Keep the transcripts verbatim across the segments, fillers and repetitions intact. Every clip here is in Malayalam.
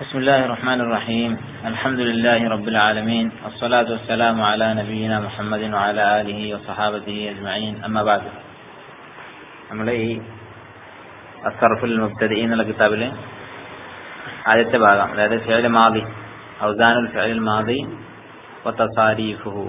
بسم الله الرحمن الرحيم الحمد لله رب العالمين والصلاة والسلام على نبينا محمد وعلى آله وصحابته أجمعين أما بعد നമ്മളെ ഈ അസ്സർഫുൽ മുബ്തദിഈൻ എന്ന കിതാബിലെ ആദ്യത്തെ ഭാഗം, അതായത് ഫിഅൽ മാദി, ഔസാനുൽ ഫിഅൽ മാദി വതസാരീഫുഹു,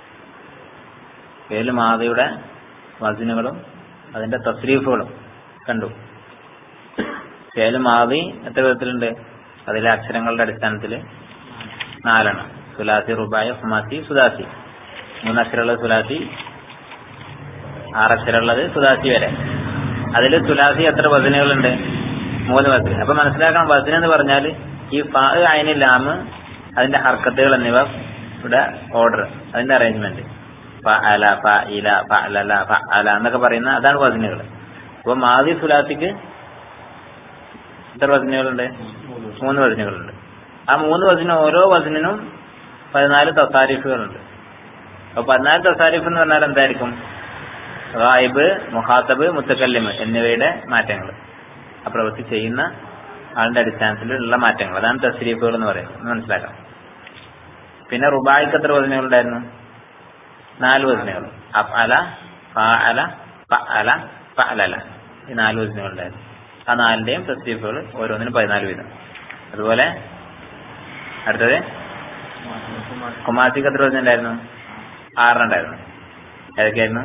ഫിഅൽ മാദിയുടെ വസ്നുകളും അതിന്റെ തസ്രീഫുകളും കണ്ടു. ഫിഅൽ മാദി എത്ര വിധത്തിലുണ്ട്? അതിലെ അക്ഷരങ്ങളുടെ അടിസ്ഥാനത്തിൽ നാലെണ്ണം: സുലാസി, റുബായി, ഖുമാസി, സുദാസി. മൂന്നക്ഷരമുള്ളത് സുലാസി, ആറക്ഷരമുള്ളത് സുദാസി വരെ. അതിൽ സുലാസി എത്ര വസനുകളുണ്ട്? മൂന്ന് വസന്. അപ്പൊ മനസ്സിലാക്കണം, വസന് എന്ന് പറഞ്ഞാൽ ഈ ഫാ, ഐന്, ലാമ്, അതിന്റെ ഹർക്കത്തുകൾ എന്നിവ ഇവിടെ ഓർഡർ, അതിന്റെ അറേഞ്ച്മെന്റ്, ഫഅല, ഫഇല, ഫഅലല, ഫഅല എന്നൊക്കെ പറയുന്ന അതാണ് വസനുകൾ. അപ്പൊ മാദി സുലാസിക്ക് എത്ര വസനുകളുണ്ട്? മൂന്ന് വസനുകളുണ്ട്. ആ മൂന്ന് വസനും ഓരോ വസനിനും പതിനാല് തസാരിഫുകളുണ്ട്. അപ്പൊ പതിനാല് തസാരിഫ് എന്ന് പറഞ്ഞാൽ എന്തായിരിക്കും? ഗായിബ്, മുഖാത്തബ്, മുത്തക്കല്ലിമ് എന്നിവയുടെ മാറ്റങ്ങൾ, ആ പ്രവൃത്തി ചെയ്യുന്ന ആളിന്റെ അടിസ്ഥാനത്തിലുള്ള മാറ്റങ്ങൾ, അതാണ് തസ്രീഫുകൾ എന്ന് പറയുന്നത്. മനസ്സിലാക്കാം. പിന്നെ റുബായിക്ക് എത്ര വസനുകളുണ്ടായിരുന്നു? നാല് വസനുകൾ: അഫ്അല, ഫഅല, ഫഅല, ഫഅലല. ഈ നാല് വസനുകളുണ്ടായിരുന്നു. ആ നാലിന്റെയും തസ്രീഫുകൾ ഓരോന്നിനും പതിനാല് വീതം. അതുപോലെ അടുത്തത് ഖുമാസിക്ക് എത്ര വസനുണ്ടായിരുന്നു? ആറെണ്ണുണ്ടായിരുന്നു. ഏതൊക്കെയായിരുന്നു?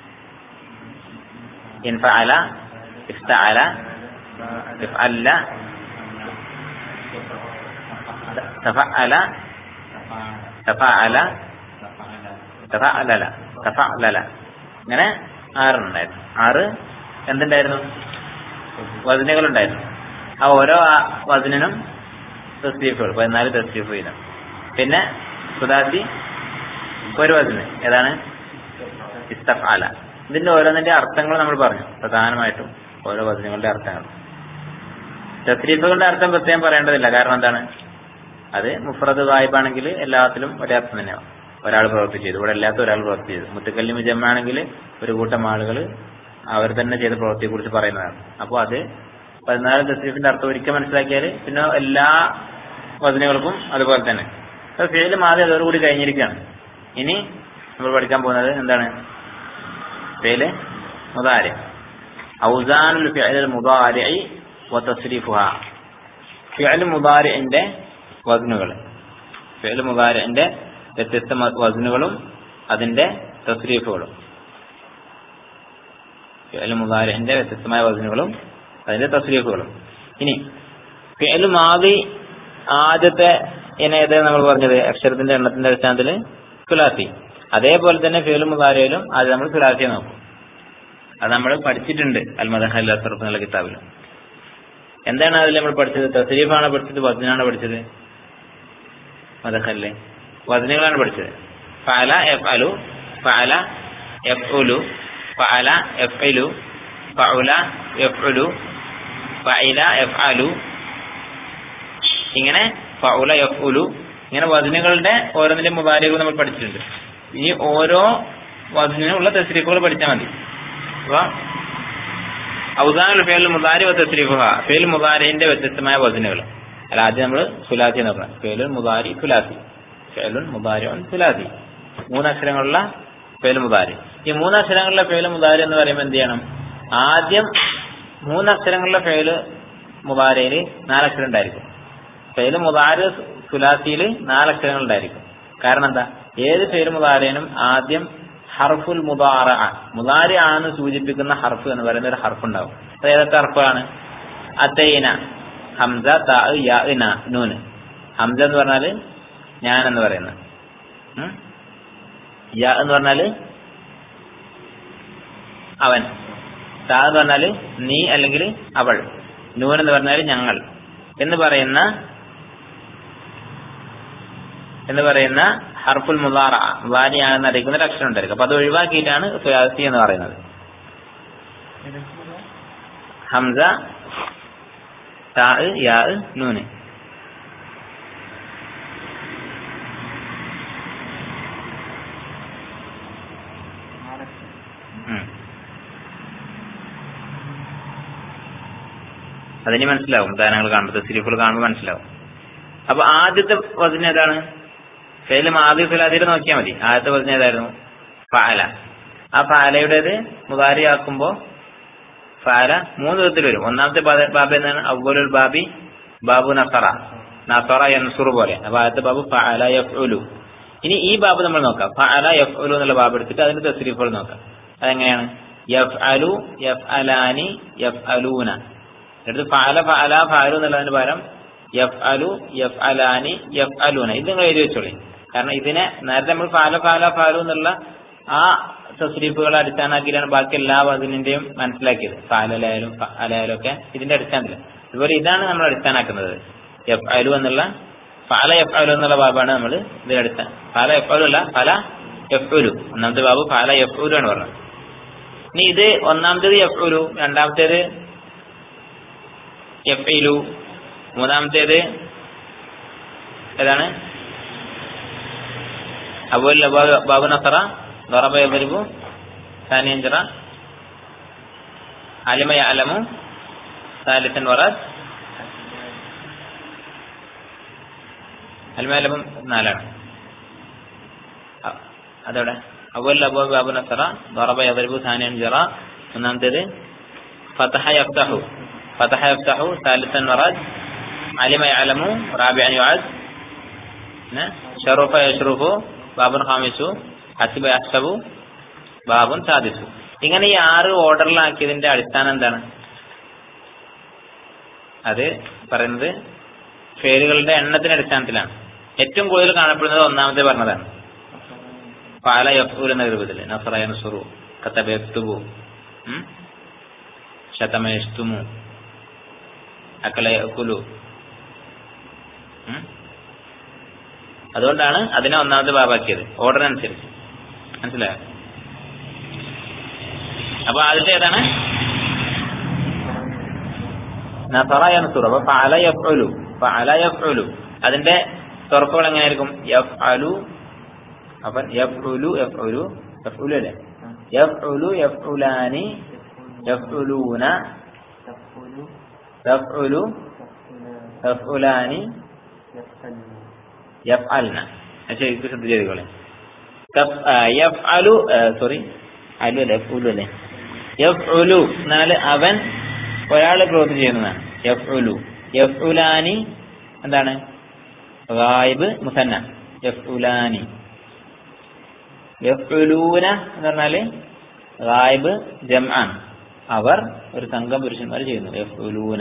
ഇൻഫഅല, ഇഫ്തഅല, ഇഫ്അല്ല, തഫഅല, തഫഅല, തഫഅലല, തഫഅലല. ഇങ്ങനെ ആറെണ്ണുണ്ടായിരുന്നു. ആറ് എന്തുണ്ടായിരുന്നു? വസനുകളുണ്ടായിരുന്നു. ആ ഓരോ വസനിനും തസ്രീഫുകൾ, പതിനാല് തസ്രീഫ് വീതം. പിന്നെ സുദാസി ഒരു വസന്, ഏതാണ്? ഇസ്തഫഅല. ഇതിന്റെ ഓരോന്നിന്റെ അർത്ഥങ്ങൾ നമ്മൾ പറഞ്ഞു, പ്രധാനമായിട്ടും ഓരോ വസനുകളുടെ അർത്ഥങ്ങൾ. തസ്രീഫുകളുടെ അർത്ഥം പ്രത്യേകം പറയേണ്ടതില്ല. കാരണം എന്താണ്? അത് മുഫ്രദ് ഗായിബാണെങ്കിൽ എല്ലാത്തിലും ഒരേ അർത്ഥം തന്നെയാവും. ഒരാൾ പ്രവൃത്തി ചെയ്തു, ഇവിടെ എല്ലാത്തും ഒരാൾ പ്രവൃത്തി ചെയ്തു. മുത്തക്കല്ലിം ജമാണെങ്കിൽ ഒരു കൂട്ടം ആളുകൾ അവർ തന്നെ ചെയ്ത പ്രവൃത്തിയെ കുറിച്ച് പറയുന്നതാണ്. അപ്പോൾ അത് പതിനാല് തസ്രീഫിന്റെ അർത്ഥം ഒരിക്കൽ മനസ്സിലാക്കിയാൽ പിന്നെ എല്ലാ വസനുകൾക്കും അതുപോലെ തന്നെ. ഫിഅൽ മാദി അതോടുകൂടി കഴിഞ്ഞിരിക്കുകയാണ്. ഇനി നമ്മൾ പഠിക്കാൻ പോകുന്നത് എന്താണ്? ഫിഅൽ മുദാരി, ഔസാനുൽ ഫിഅൽ മുദാരി വ തസ്രീഫുഹാ. ഫിഅൽ മുദാരിന്റെ വസനുകൾ, ഫിഅൽ മുദാരിന്റെ വ്യത്യസ്ത വസനുകളും അതിന്റെ തസ്രീഫുകളും. ഫിഅൽ മുദാരിന്റെ വ്യത്യസ്തമായ വസനുകളും അതിന്റെ തസ്രീഫുകളും. ഇനി ഫിഅൽ മാദി ആദ്യത്തെ ഇനം ഏതാണ് നമ്മൾ പറഞ്ഞത്? അക്ഷരത്തിന്റെ എണ്ണത്തിന്റെ അടിസ്ഥാനത്തിൽ സുലാസി. അതേപോലെ തന്നെ ഫിഅൽ മുദാരിയിലും ആദ്യം നമ്മൾ സുലാസിയെ നോക്കും. അത് നമ്മൾ പഠിച്ചിട്ടുണ്ട് അൽ മദഖൽ അസ്റഫ് എന്നുള്ള കിതാബിൽ. എന്താണ് അതിൽ നമ്മൾ പഠിച്ചത്? തസ്രീഫാണ് പഠിച്ചത്, വസനാണ് പഠിച്ചത്? മദഖലിലെ വസനുകളാണ് പഠിച്ചത്. ഫഅല യഫ്അലു, ഫഅല യഫ്ഉലു, ഫഅല യഫ്ഇലു, ഫഉല യഫ്ഉലു, ഫഇല യഫ്അലു, ഇങ്ങനെ ഫഉല യഫ്ഉലു, ഇങ്ങനെ വസനുകളുടെ ഓരോന്നിന്റെ മുദാരികൾ നമ്മൾ പഠിച്ചിട്ടുണ്ട്. ഇനി ഓരോ വസനിനുള്ള തസ്രീഫുകൾ പഠിച്ചാൽ മതി. അപ്പൊ ഔസാനുൽ ഫിഅൽ മുദാരി വ തസ്രീഫുഹാ, ഫിഅൽ മുദാരിന്റെ വ്യത്യസ്തമായ വസനുകൾ. അല്ല, ആദ്യം നമ്മൾ സുലാസി നോക്കണം. ഫിഅൽ മുദാരി സുലാസി, ഫിഅൽ മുദാരിഉൻ സുലാസി. മൂന്നക്ഷരങ്ങളുള്ള ഫിഅൽ മുദാരി. ഈ മൂന്നക്ഷരങ്ങളുള്ള ഫിഅൽ മുദാരി എന്ന് പറയുമ്പോൾ എന്ത് ചെയ്യണം? ആദ്യം മൂന്നക്ഷരങ്ങളുള്ള ഫിഅൽ മുദാരിയിൽ നാലക്ഷരം ഉണ്ടായിരിക്കും. ഫിഅൽ മുദാരി സുലാസിയിൽ നാലക്ഷരങ്ങൾ ഉണ്ടായിരിക്കും. കാരണം എന്താ? ഏത് ഫിഅൽ മുദാരിനും ആദ്യം ഹർഫുൽ മുദാറഅ, മുദാരി ആണെന്ന് സൂചിപ്പിക്കുന്ന ഹർഫ് എന്ന് പറയുന്ന ഒരു ഹർഫ് ഉണ്ടാവും. അത് ഏതൊക്കെ ഹർഫാണ്? അതൈന, ഹംസ, താ, യാ, ന, നൂന്. ഹംസ എന്ന് പറഞ്ഞാല് ഞാൻ എന്ന് പറയുന്നത്, യാ എന്ന് പറഞ്ഞാല് അവൻ, താ എന്ന് പറഞ്ഞാല് നീ അല്ലെങ്കിൽ അവൾ, നൂൻ എന്ന് പറഞ്ഞാല് ഞങ്ങൾ എന്ന് പറയുന്ന എന്ന് പറയുന്ന ഹർഫുൽ മുദാറ, മുദാരിയാണെന്ന് അറിയിക്കുന്ന ഒരു അക്ഷരം ഉണ്ടായിരിക്കും. അപ്പൊ അത് ഒഴിവാക്കിയിട്ടാണ് സുലാസി എന്ന് പറയുന്നത്. ഹംസ, താ, യാ, നൂന്. അതിന് മനസ്സിലാവും, ഉദാഹരണങ്ങൾ കാണുമ്പോൾ, തസ്രീഫുകൾ കാണുമ്പോൾ മനസ്സിലാവും. അപ്പൊ ആദ്യത്തെ വസന ഏതാണ്? ഫെയിലും ആദ്യ സുലാദിയിൽ നോക്കിയാൽ മതി. ആദ്യത്തെ വസന ഏതായിരുന്നു? ഫഅല. ആ ഫഅലയുടേത് മുദാരി ആക്കുമ്പോ ഫഅല മൂന്ന് വിധത്തിൽ വരും. ഒന്നാമത്തെ ബാബ് എന്താണ്? അവ്വലുൽ ബാബി ബാബു നസറ, നസറ യൻസുറു പോലെ. അപ്പൊ ആദ്യത്തെ ബാബ് ഫഅല യഫ്ഉലു. ഇനി ഈ ബാബ് നമ്മൾ നോക്കാം. ഫഅല യഫ്ഉലു എന്നുള്ള ബാബ് എടുത്തിട്ട് അതിന്റെ തസ്രീഫുകൾ നോക്കാം. അതെങ്ങനെയാണ്? യഫ്അലു, യഫ്അലാനി, യഫ്അലൂന. എടുത്ത് ഫഅല ഫഅല ഫഅലു എന്നുള്ളതിന് പകരം യഫ്അലു, യഫ്അലാനി, യഫ്അലൂന. ഇത് നിങ്ങൾ എഴുതി വെച്ചോളി. കാരണം ഇതിനെ നേരത്തെ നമ്മൾ ഫഅല ഫഅല ഫഅലു എന്നുള്ള ആ തസ്രീഫുകളെ അടിസ്ഥാനമാക്കിയിട്ടാണ് ബാക്കി എല്ലാ വസനിന്റെയും മനസ്സിലാക്കിയത്. ഫഅലയായാലും ഫഅലയായാലും ഒക്കെ ഇതിന്റെ അടിസ്ഥാനത്തിൽ. അതുപോലെ ഇതാണ് നമ്മൾ അടിസ്ഥാനാക്കുന്നത്. യഫ്അലു എന്നുള്ള ഫഅല യഫ്അലു എന്നുള്ള ബാബാണ് നമ്മൾ ഇതിന്റെ അടിസ്ഥാനം. ഫഅല യഫ്അലു അല്ല, ഫഅല യഫ്ഉലു. ഒന്നാമത്തെ ബാബ് ഫഅല യഫ്ഉലു ആണ് പറഞ്ഞത്. ഇനി ഇത് ഒന്നാമത്തേത് യഫ്ഉലു, രണ്ടാമത്തേത് യഫ്ഇലു, മൂന്നാമത്തേത് ഏതാണ്? അവ്വൽ ബാബു നസറ, ضرب يضرب، ثانيا جرى، علم يعلم، ثالثا ورد. علم يعلم നാലാണ്. അതോടെ അവ്വൽ ബാബു നസറ, ضرب يضرب، ثانيا جرى. മൂന്നാമത്തേത് فتح يفتح، فتح يفتح، ثالثا ورد. علم يعلم، رابعا يعد. شرف يشرف، باب خامس. ഹസിബ യഹ്സബു, ബാബുൻ സാദിസു. ഇങ്ങനെ ഈ ആറ് ഓർഡറിലാക്കിയതിന്റെ അടിസ്ഥാനം എന്താണ്? അത് പറയുന്നത് ഫേലുകളുടെ എണ്ണത്തിന്റെ അടിസ്ഥാനത്തിലാണ്. ഏറ്റവും കൂടുതൽ കാണപ്പെടുന്നത് ഒന്നാമത്തെ പറഞ്ഞതാണ്. ഫഅല യഫ്ഉലു എന്ന രൂപത്തിൽ. നസറ യൻസുറു, കതബ യക്തുബു, ശതമ യശ്തുമു, അകല യഅകുലു. അതുകൊണ്ടാണ് അതിനെ ഒന്നാമത്തെ ബാബാക്കിയത്, ഓർഡർ അനുസരിച്ച്. മനസ്സിലായോ? അപ്പൊ ആദ്യത്തെ ഏതാണ്? നസറ യൻസുറു. അപ്പൊ ഫഅല യഫ്ഉലു, ഫഅല യഫ്ഉലു. അതിന്റെ തുറപ്പുകൾ എങ്ങനെയായിരിക്കും? യഫ്അലു, അപ്പൊ യഫ്ഉലു യഫ്ഉലു യഫ്ഉലു അല്ലേ? യഫ്ഉലു യഫ്ഉലാനി യഫ്ഉലൂന യഫ്ഉലു യഫ്ഉലാനി യഫ്അൽന. ശരിക്കും ശ്രദ്ധ ചെയ്തോളെ. യഫ്അലു സോറി അലു അല്ലേ യഫ്ഉലു അല്ലേ? യഫ്ഉലു എന്നാൽ അവൻ ഒരാളെ പ്രവൃത്തി ചെയ്യുന്നതാണ്. യഫ്ഉലു. യഫ്ഉലാനി എന്താണ്? ഗായിബ് മുസന്ന. യഫ്ഉലാനി. യഫ്ഉലൂന എന്ന് പറഞ്ഞാല് ഗായിബ് ജംആൻ, അവർ ഒരു സംഘം പുരുഷന്മാർ ചെയ്യുന്നു. യഫ്ഉലൂന.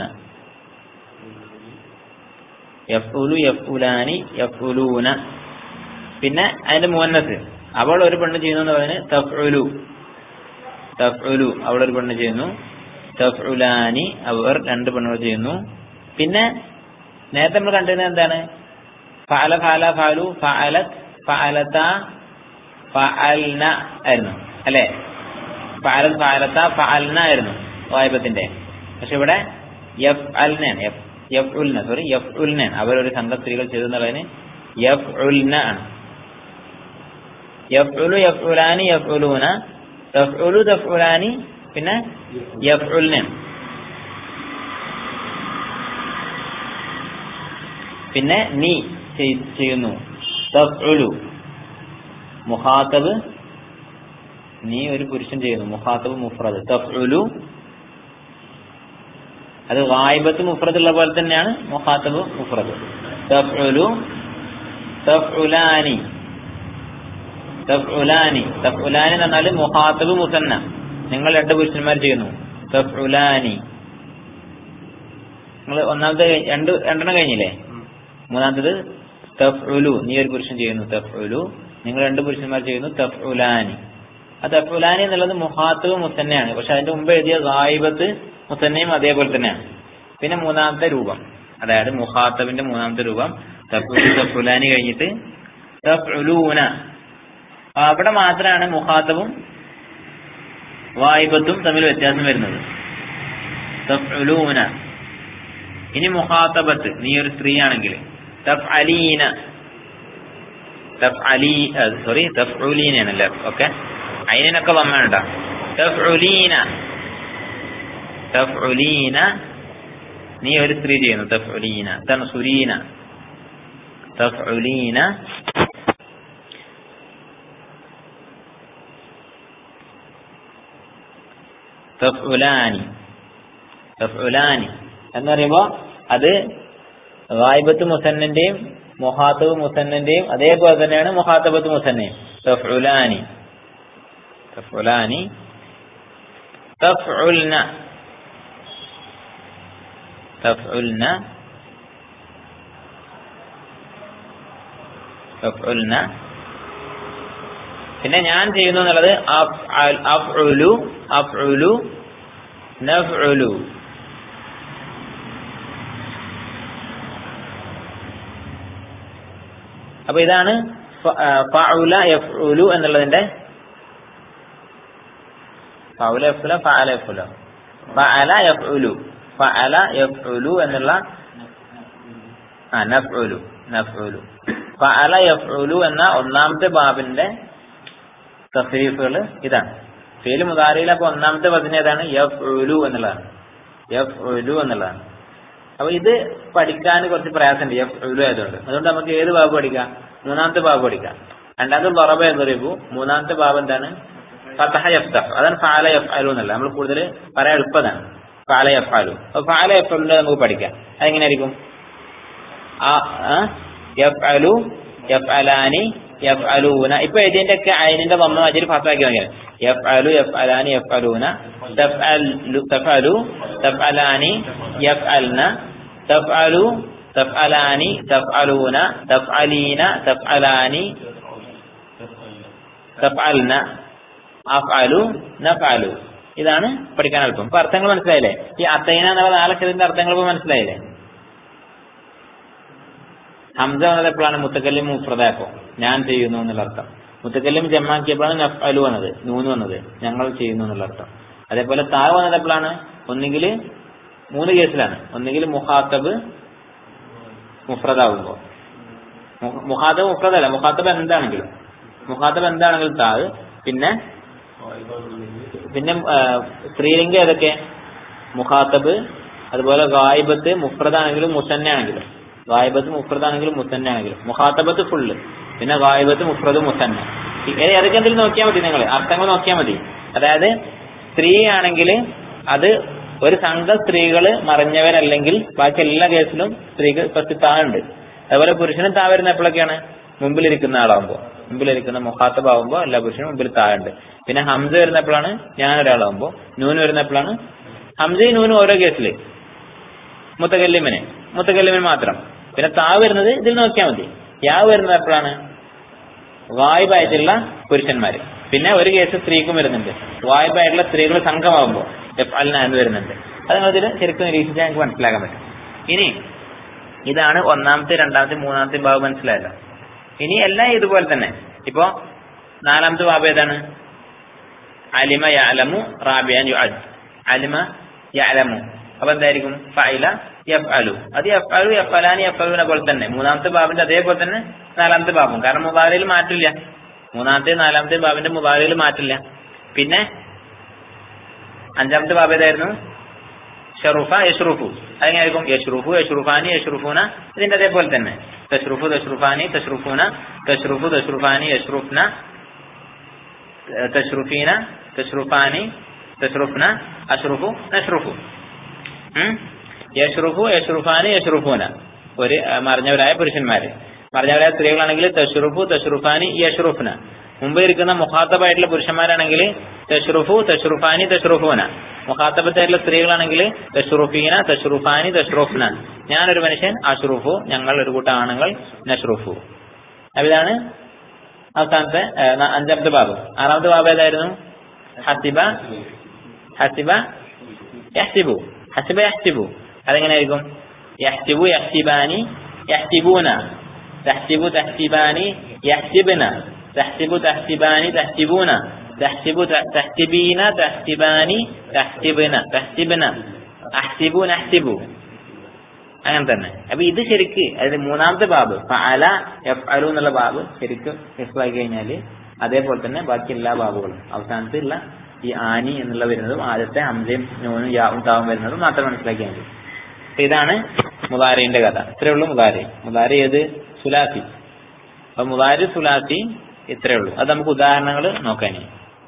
യഫ്ഉലു യഫ്ഉലാനി യഫ്ഉലൂന. പിന്നെ അതിന്റെ മുഅന്നസ്, അവൾ ഒരു പെണ്ണ് ചെയ്യുന്നു എന്ന് പറയുന്നത് തഫ്ഉലു. തഫ്ഉലു അവൾ ഒരു പെണ്ണ് ചെയ്യുന്നു. തഫ്ഉലാനി അവർ രണ്ട് പെണ്ണുകൾ ചെയ്യുന്നു. പിന്നെ നേരത്തെ നമ്മൾ കണ്ടിരുന്നത് എന്താണ്? ഫഅല ഫഅല ഫഅലു ഫഅലത് ഫഅലത ഫഅൽന ആയിരുന്നു അല്ലെ? ഫഅലത് ഫഅലത ഫഅൽന ആയിരുന്നു ഗായിബത്തിന്റെ. പക്ഷെ ഇവിടെ യഫ്അൽനാണ്, യഫ്ഉൽന സോറി യഫ്ഉൽനാണ്. അവരൊരു സംഘ സ്ത്രീകൾ ചെയ്തു എന്നുള്ളതിന് യഫ്ഉൽന ആണ്. യഫ്ഉലു യഫ്ഉലാനി യഫ്ഉലൂന, തഫ്ഉലു തഫ്ഉലാനി, പിന്നെ യഫ്ഉൽന. പിന്നെ നീ ചെയ്യുന്നു. തഫ്ഉലു മുഖാത്തബ്, നീ ഒരു പുരുഷൻ ചെയ്യുന്നു. മുഖാത്തബ് മുഫ്രദ്. തഫ്ഉലു അത് ഗായിബത്ത് മുഫ്രദ് ഉള്ള പോലെ തന്നെയാണ് മുഖാത്തബ് മുഫ്രദ്. തഫ്ഉലു തഫ്ഉലാനി തഫ്ഉലാനി. തഫ്ഉലാനി എന്ന് പറഞ്ഞാൽ മുഖാത്തബ് മുസന്ന, നിങ്ങൾ രണ്ട് പുരുഷന്മാർ ചെയ്യുന്നു. തഫ്ഉലാനി. നിങ്ങൾ ഒന്നാമത്തെ രണ്ട് രണ്ടെണ്ണം കഴിഞ്ഞില്ലേ? മൂന്നാമത്തത് തഫ്ഉലു, നീ ഒരു പുരുഷൻ ചെയ്യുന്നു. തഫ്ഉലു നിങ്ങൾ രണ്ട് പുരുഷന്മാർ ചെയ്യുന്നു. തഫ്ഉലാനി. ആ തഫ്ഉലാനി എന്നുള്ളത് മുഖാത്തബ് മുസന്നയാണ്. പക്ഷെ അതിന്റെ മുമ്പ് എഴുതിയ ഗായിബത്ത് മുസന്നയും അതേപോലെ തന്നെയാണ്. പിന്നെ മൂന്നാമത്തെ രൂപം, അതായത് മുഖാത്തബിന്റെ മൂന്നാമത്തെ രൂപം തഫ്ഉലു തഫ്ഉലാനി കഴിഞ്ഞിട്ട് തഫ്ഉലൂന. അവിടെ മാത്രമാണ് മുഖാത്തബും ഗായിബത്തും തമ്മിൽ വ്യത്യാസം വരുന്നത്. തഫ്ഉലൂന. ഇനി മുഖാത്തബത്ത്, നീ ഒരു സ്ത്രീ ആണെങ്കിൽ തഫ്അലീന. തഫ്അലി സോറി തഫ്ഉലീനല്ലേ? ഓക്കെ, അയിനൊക്കെ വമ്മണ്ട. തഫ്ഉലീന. തഫ്ഉലീന നീ ഒരു സ്ത്രീ ചെയ്യുന്നു. തഫ്ഉലീന. തൻസുരീന തഫ്ഉലീന തഫ്ഉലാനി തഫ്ഉലാനി എന്ന് പറയുമ്പോ അത് ഗായിബത്ത് മുസന്നന്റെയും മുഖാത്തബ് മുസന്നന്റെയും അതേപോലെ തന്നെയാണ് മുഖാത്തബത്ത് മുസന്നയും. തഫ്ഉലാനി തഫ്ഉലാനി തഫ്ഉൽന തഫ്ഉൽന തഫ്ഉൽന. പിന്നെ ഞാൻ ചെയ്യുന്നു എന്നുള്ളത് അഫ്ഉലു അഫ്ഉലു നഫ്ഉലു. അപ്പൊ ഇതാണ് ഫഅല യഫ്ഉലു എന്നുള്ളതിന്റെ ഫഅല യഫ്ഉല ഫഅല യഫ്ഉല ഫഅല യഫ്ഉലു ഫഅല യഫ്ഉലു എന്നുള്ള ആ നഫ്ഉലു നഫ്ഉലു ഫഅല യഫ്ഉലു എന്ന ഒന്നാമത്തെ ബാബിന്റെ തസ്രീഫുകൾ ഇതാണ്. ഫീൽ മുദാരിയിൽ അപ്പൊ ഒന്നാമത്തെ വസ്ന ഏതാണ്? യഫ്ഉലു എന്നുള്ളതാണ്. യഫ്ഉലു എന്നുള്ളതാണ്. അപ്പൊ ഇത് പഠിക്കാൻ കുറച്ച് പ്രയാസമുണ്ട് യഫ്ഉലു ആയതുകൊണ്ട്. അതുകൊണ്ട് നമുക്ക് ഏത് ബാബ് പഠിക്കാം? മൂന്നാമത്തെ ബാബ് പഠിക്കാം. രണ്ടാമത്തെ ദറബ എന്നറിയൂ. മൂന്നാമത്തെ ബാബ് എന്താണ്? ഫതഹ യഫ്തഹ്. അതാണ് ഫഅല യഫ്അലു എന്നല്ല. നമ്മൾ കൂടുതൽ പറയാൻ എളുപ്പതാണ് ഫഅല യഫ്അലു. അപ്പൊ ഫഅല യഫ്അലുനെ നമുക്ക് പഠിക്കാം. അതെങ്ങനെയായിരിക്കും? യഫ്അലു യഫ്അലാനി യഫ്അലൂന. ഇപ്പൊ ഇതിന്റെ ഒക്കെ അയിനിന്റെ വന്ന അതിൽ ഫത്താക്കി നോക്കിയാൽ യഫ്അലു യഫ്അലാനി യഫ്അലൂന തഫ്അലു തഫ്അലു തഫ്അലാനി യഫ്അൽന തഫ്അലു തഫ്അലാനി തഫ്അലൂന തഫ്അലീന തഫ്അലാനി തഫ്അൽന അഫ്അലു നഫ്അലു. ഇതാണ് പഠിക്കാൻ എളുപ്പം. ഇപ്പൊ അർത്ഥങ്ങൾ മനസ്സിലായില്ലേ? ഈ അത്തൈന എന്നുള്ള നാലക്ഷരത്തിന്റെ അർത്ഥങ്ങൾ ഇപ്പൊ മനസ്സിലായില്ലേ? ഹംസ വന്നത് എപ്പോഴാണ്? മുത്തക്കല്ലിം മുഫ്രദാക്കോ ഞാൻ ചെയ്യുന്നു എന്നുള്ള അർത്ഥം. മുത്തക്കല്ലിം ജമാക്കിയപ്പോഴാണ് നഫ്അലു വന്നത്, നൂന് വന്നത്, ഞങ്ങൾ ചെയ്യുന്നു എന്നുള്ള അർത്ഥം. അതേപോലെ താ വന്നത് എപ്പോഴാണ്? ഒന്നുകിൽ മൂന്ന് കേസിലാണ്. ഒന്നുകിൽ മുഖാത്തബ് മുഫ്രദാകുമ്പോ, മുഖാത്തബ് മുഫ്രദല്ല, മുഖാത്തബ് എന്താണെങ്കിലും മുഖാത്തബ് എന്താണെങ്കിലും താ. പിന്നെ പിന്നെ സ്ത്രീലിംഗ ഏതൊക്കെ? മുഖാത്തബ്, അതുപോലെ ഗായിബത്ത് മുഫ്രദാണെങ്കിലും മുസന്നയാണെങ്കിലും, ഗായിബത്ത് മുഫ്രദാണെങ്കിലും മുസന്നയാണെങ്കിലും, മുഖാത്തബത്ത് ഫുള്ള്, പിന്നെ ഗായിബത്ത് മുഫ്രദ് മുസന്ന. ഏതൊക്കെ എന്തെങ്കിലും നോക്കിയാൽ മതി, നിങ്ങൾ അർത്ഥങ്ങൾ നോക്കിയാൽ മതി. അതായത് സ്ത്രീ ആണെങ്കിൽ അത് ഒരു സംഘം സ്ത്രീകൾ മറിഞ്ഞവരല്ലെങ്കിൽ ബാക്കി എല്ലാ കേസിലും സ്ത്രീകൾ ഫസ്റ്റ് താ ഉണ്ട്. അതുപോലെ പുരുഷനും താ വരുന്ന എപ്പോഴൊക്കെയാണ്? മുമ്പിലിരിക്കുന്ന ആളാകുമ്പോൾ, മുമ്പിലിരിക്കുന്ന മുഖാത്തബാവുമ്പോൾ എല്ലാ പുരുഷനും മുമ്പിൽ താ ഉണ്ട്. പിന്നെ ഹംസ വരുന്നപ്പോഴാണ് ഞാനൊരാളാകുമ്പോൾ, നൂന് വരുന്നപ്പോഴാണ് ഹംസയും നൂനും ഓരോ കേസില് മുത്തകല്ലിമിന് മുത്തകല്ലിമിന് മാത്രം. പിന്നെ താ വരുന്നത് ഇതിൽ നോക്കിയാൽ മതി. യാ വരുന്നത് എപ്പോഴാണ്? വായിബായിട്ടുള്ള പുരുഷന്മാര്. പിന്നെ ഒരു കേസ് സ്ത്രീക്കും വരുന്നുണ്ട്, വായിബായിട്ടുള്ള സ്ത്രീകൾ സംഘമാകുമ്പോൾ എഫ്അൽന എന്ന് വരുന്നുണ്ട്. അത് നിങ്ങളിതിൽ ശരിക്കും നിരീക്ഷിച്ചാൽ ഞങ്ങൾക്ക് മനസ്സിലാക്കാൻ പറ്റും. ഇനി ഇതാണ് ഒന്നാമത്തെ രണ്ടാമത്തെ മൂന്നാമത്തെ ഭാഗം മനസ്സിലായല്ലോ. ഇനി എല്ലാം ഇതുപോലെ തന്നെ. ഇപ്പോ നാലാമത്തെ ഭാഗം ഏതാണ്? അലിമ യഅലമു റാബിഅൻ യുഅദ്. അലിമ യഅലമു അപ്പൊ എന്തായിരിക്കും? ഫഅല യഫ്അലു. അത് യഫ്അലു യഫ്അലാനി യഫ്അലൂന പോലെ തന്നെ മൂന്നാമത്തെ ബാബിന്റെ അതേപോലെ തന്നെ നാലാമത്തെ ബാബും. കാരണം മുദാരിയിൽ മാറ്റില്ല. മൂന്നാമത്തെ നാലാമത്തെ ബാബിന്റെ മുദാരിയിൽ മാറ്റില്ല. പിന്നെ അഞ്ചാമത്തെ ബാബ് ഏതായിരുന്നു? ഷറുഫ യഷ്റുഫു. അതെങ്ങനെയായിരിക്കും? യഷ്റുഫു യഷ്റുഫാനി യഷ്റുഫൂന. ഇതിന്റെ അതേപോലെ തന്നെ തഷ്റുഫു തഷ്റുഫാനി തഷ്റുഫൂന തഷ്റുഫു തഷ്റുഫാനി യഷ്റുഫ്ന തഷ്റുഫീന തഷ്റുഫാനി തഷ്റുഫ്ന അഷ്റുഫു നഷ്റുഫു. യഷ്റുഫു യഷ്റുഫാനി യഷ്റുഫൂന ഒരു മറിഞ്ഞവരായ പുരുഷന്മാര്. മറിഞ്ഞവരായ സ്ത്രീകളാണെങ്കിൽ തഷ്റുഫു തഷ്റുഫാനി യഷ്റുഫ്ന. മുമ്പ് ഇരിക്കുന്ന മുഖാത്തബായിട്ടുള്ള പുരുഷന്മാരാണെങ്കിൽ തഷ്റുഫു തഷ്റുഫാനി തഷ്റുഫൂന. മുഖാത്തബത്തായിട്ടുള്ള സ്ത്രീകളാണെങ്കിൽ തഷ്റുഫീന തഷ്റുഫാനി തഷ്റുഫ്ന. ഞാനൊരു മനുഷ്യൻ, അഷ്റുഫു ഞങ്ങൾ ഒരു കൂട്ടം ആണുങ്ങൾ, നഷ്റുഫു. അപ്പൊ ഇതാണ് അവസാനത്തെ അഞ്ചാമത്തെ ബാബ്. ആറാമത്തെ ബാബ് ഏതായിരുന്നു? ഹസിബ ഹസിബ യഹ്സിബു. ഹസിബ യഹ്സിബു. അതെങ്ങനെയായിരിക്കും? യഹ്സിബു യഹ്സിബാനി യഹ്സിബൂന. തഹ്സിബു തഹ്സിബാനി യഹ്സിബ്ന. തഹ്സിബു തഹ്സിബാനി തഹ്സിബൂന. തഹ്സിബു തഹ്സിബീന തഹ്സിബാനി തഹ്സിബ്ന തഹ്സിബ്ന. അഹ്സിബു നഹ്സിബു. അങ്ങനെ തന്നെ. അപ്പൊ ഇത് ശരിക്ക് അതായത് മൂന്നാമത്തെ ബാബ് ഫഅല യഫ്അലു എന്നുള്ള ബാബ് ശരിക്കും മനസ്സിലാക്കി കഴിഞ്ഞാല് അതേപോലെ തന്നെ ബാക്കി എല്ലാ ബാബുകളും അവസാനത്തെ ഉള്ള ഈ ആനി എന്നുള്ള വരുന്നതും ആദ്യത്തെ ഹംസയും നൂനും യാവും താവും വരുന്നതും മാത്രം മനസ്സിലാക്കിയാൽ മതി. ഇതാണ് മുദാരിന്റെ കഥ. ഇത്രയേ ഉള്ളൂ മുദാരി. മുദാരി ഏത് സുലാസി. അപ്പൊ മുദാരി സുലാസി ഇത്രയേ ഉള്ളൂ. അത് നമുക്ക് ഉദാഹരണങ്ങൾ നോക്കാനേ.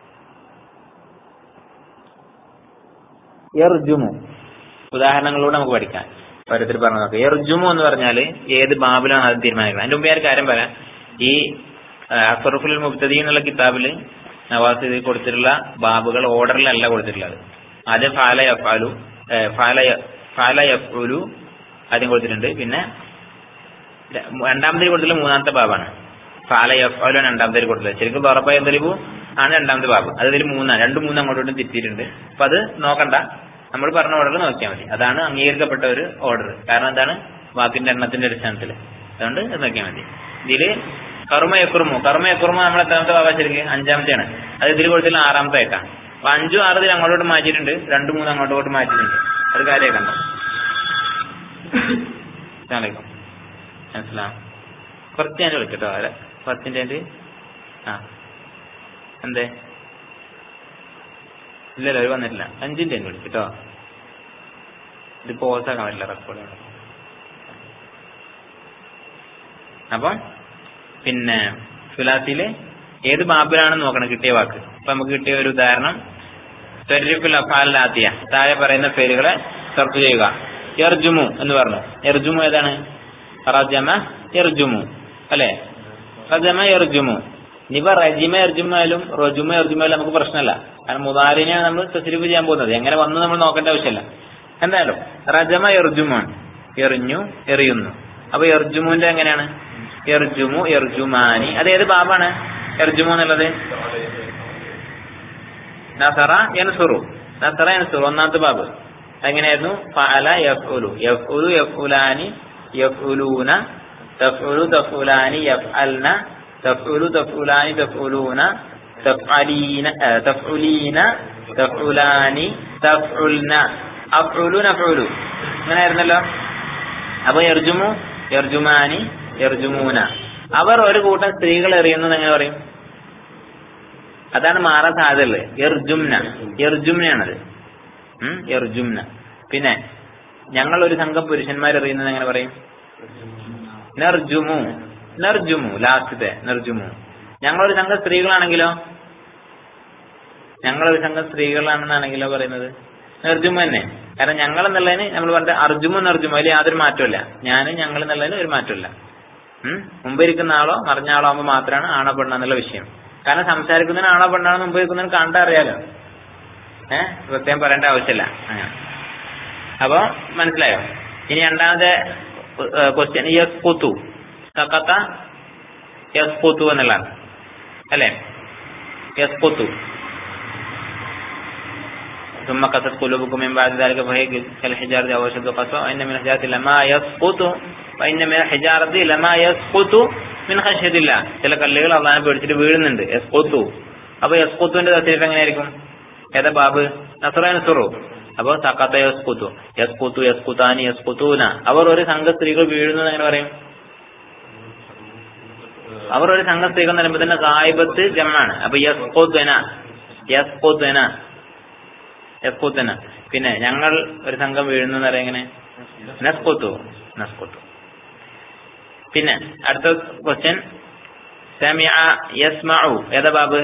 യർജുമു ഉദാഹരണങ്ങളിലൂടെ നമുക്ക് പഠിക്കാം. ഓരോരുത്തർ പറഞ്ഞു നോക്കാം. യർജുമു എന്ന് പറഞ്ഞാല് ഏത് ബാബിലാണ് അത് തീരുമാനിക്കുന്നത്. അതിന്റെ മുമ്പേ ഒരു കാര്യം പറയാം. ഈ അസ്റഫുൽ മുബ്തദി എന്നുള്ള കിതാബില് നവാസിദ് കൊടുത്തിട്ടുള്ള ബാബുകൾ ഓർഡറിലല്ല കൊടുത്തിട്ടുള്ളത്. ആദ്യം ഫാല യഫ്അലു ഫാല ഫാല യഫ്ഉലു ആദ്യം കൊടുത്തിട്ടുണ്ട്. പിന്നെ രണ്ടാമത്തെ കൊടുത്തിട്ടുള്ള മൂന്നാമത്തെ ബാബാണ്. ഫാല യഫ്അലു രണ്ടാമത്തെ കൊടുത്തിട്ടുള്ളത്. ശരിക്കും ദറബ യദ്രിബു ആണ് രണ്ടാമത്തെ ബാബ്. അത് ഇതിൽ മൂന്നാണ്. രണ്ടു മൂന്ന് അങ്ങോട്ടും തിരിച്ചിട്ടുണ്ട്. അപ്പൊ അത് നോക്കണ്ട, നമ്മൾ പറഞ്ഞ ഓർഡർ നോക്കിയാൽ മതി. അതാണ് അംഗീകരിക്കപ്പെട്ട ഒരു ഓർഡർ. കാരണം എന്താണ്? വാക്കിന്റെ എണ്ണത്തിന്റെ അടിസ്ഥാനത്തിൽ. അതുകൊണ്ട് ഇത് നോക്കിയാൽ മതി. ഇതില് കർമ്മ യക്രുമു കർമ്മ യക്രുമു നമ്മൾ എത്രാമത്തെ ബാബ? ശരിക്കും അഞ്ചാമത്തെയാണ്. അത് ഇതിൽ കൊടുത്തിട്ടുള്ള ആറാമത്തെ ആയിട്ടാണ്. അപ്പൊ അഞ്ചും ആറ് ഇതിൽ അങ്ങോട്ടോട്ട് മാറ്റിയിട്ടുണ്ട്, രണ്ടു മൂന്ന് അങ്ങോട്ടോട്ട് മാറ്റിയിട്ടുണ്ട്. അത് കാര്യമാക്കണ്ടോ? അസ്സലാമു അലൈക്കും. കുറച്ച് ഞാൻ വിളിക്കട്ടോ, അല്ലെ പത്തിന്റെ ആ എന്തേ ഇല്ലല്ലോ, ഒരു വന്നിട്ടില്ല. അഞ്ചിന്റെ വിളിക്കട്ടോ, ഇത് പോസാക്കാൻ പറ്റില്ല റെക്കോർഡ്. അപ്പം പിന്നെ സുലാസിയില് ഏത് ബാബിലാണെന്ന് നോക്കണം കിട്ടിയ വാക്ക്. അപ്പൊ നമുക്ക് കിട്ടിയ ഒരു ഉദാഹരണം തരീഫുൽ അഫ്ആൽ ആതിയ, താഴെ പറയുന്ന പേരുകളെ സർഫ് ചെയ്യുക. യർജുമു എന്ന് പറഞ്ഞു. യർജുമു ഏതാണ്? റജമ യർജുമു അല്ലെ? റജമ യർജുമു. ഇനിയിപ്പോ റജിമ യർജുമായാലും റജുമ യർജുമായാലും നമുക്ക് പ്രശ്നമല്ല. കാരണം മുദാരിനെയാണ് നമ്മൾ തസ്രീഫ് ചെയ്യാൻ പോകുന്നത്. എങ്ങനെ വന്നു നമ്മൾ നോക്കേണ്ട ആവശ്യമില്ല. എന്തായാലും റജമ യർജുമു, എറിഞ്ഞു എറിയുന്നു. അപ്പൊ യർജുമുന്റെ എങ്ങനെയാണ്? യർജുമു യർജുമാനി. അത് ഏത് ബാബാണ് യർജുമു എന്നുള്ളത്? നസറ യൻസുറു നസറ യൻസുറു ഒന്നാമത്തെ ബാബ്. എങ്ങനെയായിരുന്നു? ഫഅല യഫ്ഉലു യഫ്ഉലു യഫ്ഉലാനി യഫ്ഉലൂന തഫ്ഉലു തഫ്ഉലാനി യഫ്അൽന തഫ്ഉലു തഫ്ഉലാനി തഫ്ഉലൂന തഫ്അലീന തഫ്ഉലീന തഫ്ഉലാനി തഫ്ഉൽന അഫ്ഉലു നഫ്ഉലു. അങ്ങനെയായിരുന്നല്ലോ. അപ്പൊ യർജുമു യർജുമാനി യർജുമൂന. അവർ ഒരു കൂട്ടം സ്ത്രീകൾ എറിയുന്നത് എങ്ങനെ പറയും? അതാണ് മാറാൻ സാധ്യതയുള്ളത്. യർജുംന യർജുംനയാണത്. ഉം യർജുംന. പിന്നെ ഞങ്ങൾ ഒരു സംഘം പുരുഷന്മാർ എറിയുന്നത് എങ്ങനെ പറയും? നർജുമു നർജുമു. ലാസ്റ്റത്തെ നർജുമു. ഞങ്ങളൊരു സംഘം സ്ത്രീകളാണെങ്കിലോ ഞങ്ങളൊരു സംഘം സ്ത്രീകളാണെന്നാണെങ്കിലോ പറയുന്നത് നർജുമു തന്നെ. കാരണം ഞങ്ങൾ എന്നുള്ളതിന് നമ്മൾ പറഞ്ഞ അർജുമു നർജുമു അതിൽ യാതൊരു മാറ്റമില്ല. ഞാൻ ഞങ്ങൾ എന്നുള്ളതിന് ഒരു മാറ്റമില്ല. ഉം മുമ്പിരിക്കുന്ന ആളോ മറിഞ്ഞ ആളോ ആകുമ്പോൾ മാത്രമാണ് ആണോ പെണ്ണ എന്നുള്ള വിഷയം. കാരണം സംസാരിക്കുന്നതിന് ആണോ പെണ്ണാണോ മുമ്പ് ഇരിക്കുന്നതിന് കണ്ടറിയാലോ. ഏഹ് പ്രത്യേകം പറയേണ്ട ആവശ്യമില്ല. അങ്ങനെ അപ്പൊ മനസ്സിലായോ? ഇനി രണ്ടാമത്തെ ക്വസ്റ്റ്യൻ യസ്കുതു. സഖത യസ്കുതു എന്നുള്ളതാണ് അല്ലെ? യസ്കുതു. ثم قست قلوبكم من بعد ذلك فهي كالحجارة أو أشد قسوة وإن من الحجارة لما يسقط وإن من الحجارة لما يسقط من خشية الله. ചില കല്ലുകൾ അള്ളാഹനെ പേടിച്ചിട്ട് വീഴുന്നുണ്ട്. യസ്കുതു. അപ്പൊ യസ്കുത്തുവിന്റെ തസ്രീഫ് എങ്ങനെയായിരിക്കും? ഏതാ ബാബ്? നസ്റ യൻസുറു. അപ്പൊ സഖത യസ്കുതു യസ്കുതു യസ്കുതാനി യസ്കുതൂന. അവർ ഒരു സംഘ സ്ത്രീകൾ വീഴുന്നത് എങ്ങനെ പറയും? അവർ ഒരു സംഘ സ്ത്രീകൾ എന്ന് പറയുമ്പോൾ തന്നെ ഗായിബത്ത് ജമാണ്. അപ്പൊ യസ്കുതുന യസ്കുതുന യസ്കുതുന. പിന്നെ ഞങ്ങൾ ഒരു സംഘം വീഴുന്ന പറയാം എങ്ങനെ? നസ്കുതു നസ്കുതു. പിന്നെ അടുത്ത ക്വസ്റ്റ്യൻ സമിഅ യസ്മഉ. ഏതാ ബാബ്?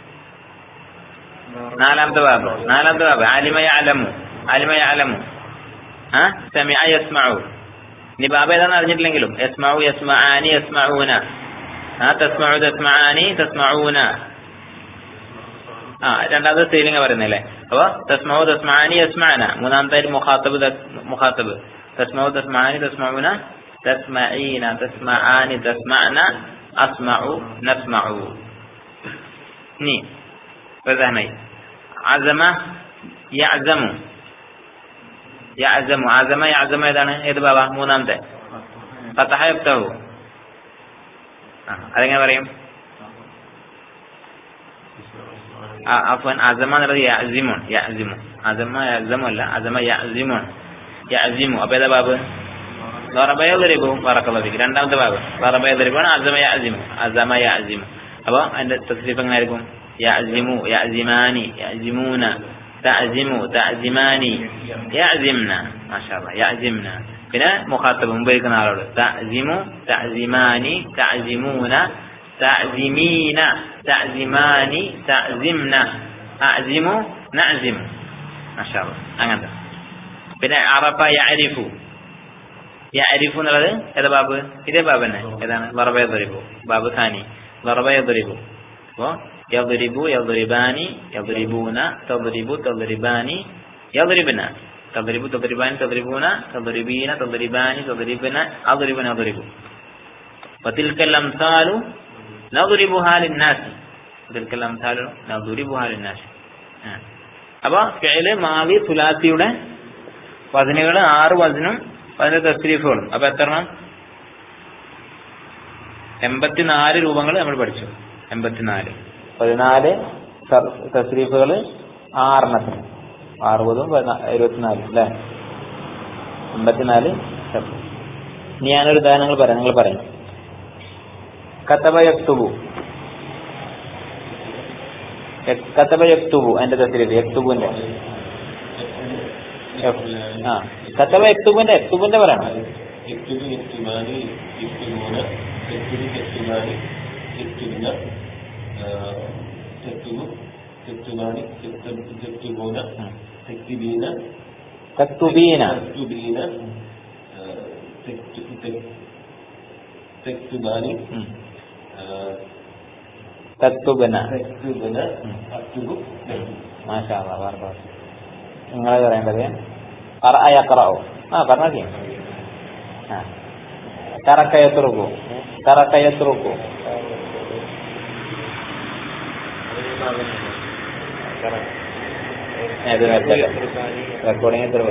നാലാമത്തെ ബാബ്. നാലാമത്തെ ബാബ് അലിമ യഅലമു അലിമ യഅലമു. ആ സമിഅ യസ്മഉ. ഇനി ബാബ് ഏതാണെന്ന് അറിഞ്ഞിട്ടില്ലെങ്കിലും യസ്മഉ യസ്മആനി യസ്മഊന. ആ തസ്മഉ തസ്മആനി തസ്മഊന. ആ രണ്ടാമത്തെ സ്ത്രീലിംഗ പറയുന്നല്ലേ. അപ്പൊ തസ്മഉ തസ്മആനി യസ്മഅന. മൂന്നാമത്തെ മുഖാത്തബ് മുഖാത്തബ് തസ്മഉ തസ്മആനി തസ്മഊന തസ്മഈന തസ്മആനി തസ്മഅന അസ്മഉ നസ്മഉ. ഇനി പ്രധാനമായി അസമ യഅസമു യഅസമു. അസമ യഅസമു ഏതാണ്? ഏത് ബാബ? മൂന്നാമത്തെ. ഫതഹ യഫ്തഹു. ആ അതെങ്ങനെ പറയും? അഫ്വൻ അസമ എന്നുള്ളത് യഅസിമുൻ യഅസിമു. അസമ യഅസമു അല്ല, അസമ യഅസിമുൻ യഅസിമു. അപ്പൊ ഏതാ ബാബ്? ളറബ യദ്രിബു. ബറകല്ലാഹു. രണ്ടാമത്തെ ബാബ് ളറബ യദ്രിബു ആണ്. അസമ യഅസിമു അസമ യഅസിമു. അപ്പൊ അതിന്റെ തസ്രീഫ് എങ്ങനെ ആയിരിക്കും? യഅസിമു യഅസിമാനി യഅസിമൂന തഅസിമു തഅസിമാനി യഅസിംന. മാഷാഅല്ലാഹ് യഅസിംന. പിന്നെ മുഖാത്തബ് ഉപയോഗിക്കുന്ന ആളോട് തഅ്സിമു തഅ്സിമാനി തഅ്സിമൂന തഅ്സിമീന തഅ്സിമാനി തഅ്സിംന അഅ്സിമു നഅ്സിമു മാഷാ അല്ലാഹ് അങ്ങനത്തെ. പിന്നെ അറഫ യഅരിഫു യഅരിഫു എന്നുള്ളത് ഏതാ ബാബ്? ഇതേ ബാബ് തന്നെ. ഏതാണ്? ളറബ യദ്രിബു ബാബ് ഥാനി ളറബ യദ്രിബു. അപ്പോ യദ്രിബു യദ്രിബാനി യദ്രിബൂന തദ്രിബു തദ്രിബാനി യദ്രിബ്ന തദ്രിബു തദ്രിബാനി തദ്രിബൂന തദ്രിബീന തദ്രിബാനി തദ്രിബ്ന അദ്രിബുന അദ്രിബു. വതിൽക്കൽ അംസാലു നദ്രിബുഹാ ലിന്നാസ് വതിൽക്കൽ അംസാലു നദ്രിബുഹാ ലിന്നാസ്. അപ്പൊ ഫിഅല് മാദി സുലാസിയുടെ വസനുകൾ ആറ് വസനും അതിന്റെ തസ്രീഫുകളും. അപ്പൊ എത്ര എണ്ണം? എൺപത്തിനാല് രൂപങ്ങൾ നമ്മൾ പഠിച്ചു. എൺപത്തിനാല് പതിനാല് തസ്രീഫുകൾ ആറെണ്ണത്തിന് അറുപതും ഇരുപത്തിനാലും അല്ലെ എൺപത്തിനാല്. ഇനി ഞാനൊരു ഉദാഹരണങ്ങൾ പറയാം, നിങ്ങൾ പറയും. കതബ യക്തുബു കതബ യക്തുബു അതിന്റെ തസ്രീഫ് യക്തുബുന്റെ ആ കതബ യക്തുബുന്റെ യക്തുബുന്റെ പറയണം. തക്തുബീന തക്തുബന മാഷാ അല്ലാഹ്. നിങ്ങളെ പറയേണ്ടത് ഖറഅ യഖറഉ. ആ പറഞ്ഞാൽ മതി. ആ തറക യത്റുകു തറക യത്റുകു റെക്കോർഡിംഗ്